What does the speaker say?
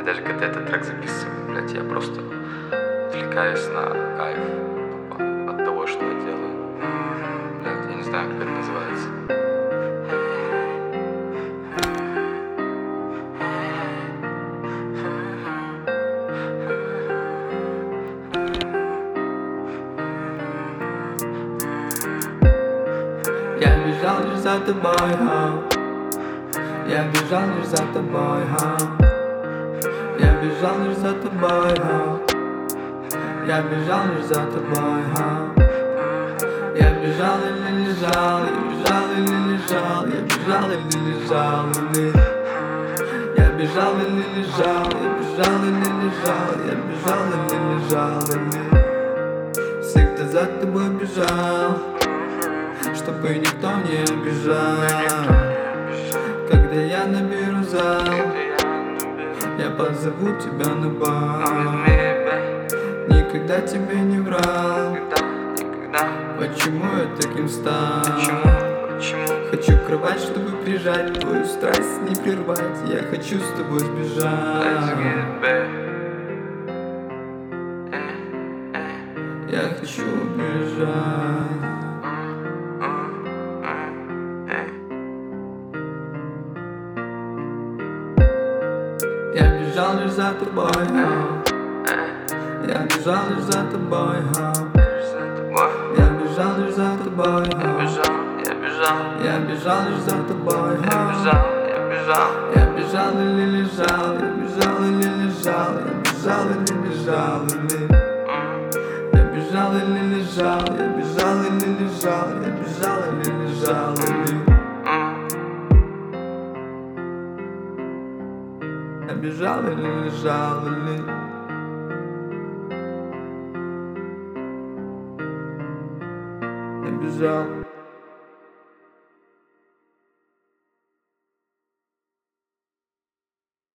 Я даже когда этот трек записываю, блядь, я просто отвлекаюсь на кайф тупо от того, что я делаю. Блядь, я не знаю, как это называется. Я бежал лишь за тобой, я бежал лишь за тобой, я бежал лишь за тобой, я бежал лишь за тобой, я бежал или лежал, я бежал или лежал, я бежал или лежал, я бежал или лежал, я бежал или лежал, я бежал или лежал, всегда за тобой бежал, чтобы никто не обижал. Когда я наберу зал, я позову тебя на бал. Никогда тебе не врал. Почему я таким стал? Хочу кровать, чтобы прижать, твою страсть не прервать. Я хочу с тобой сбежать. Я хочу убежать. Я бежал лишь за тобой, я бежал лишь за тобой, я бежал лишь за тобой, я бежал лишь за тобой, я бежал или лежал, я бежал или лежал, я бежал или лежал, я бежал или лежал, я бежал или лежал, я бежал или лежал, я бежал или лежал, я бежал.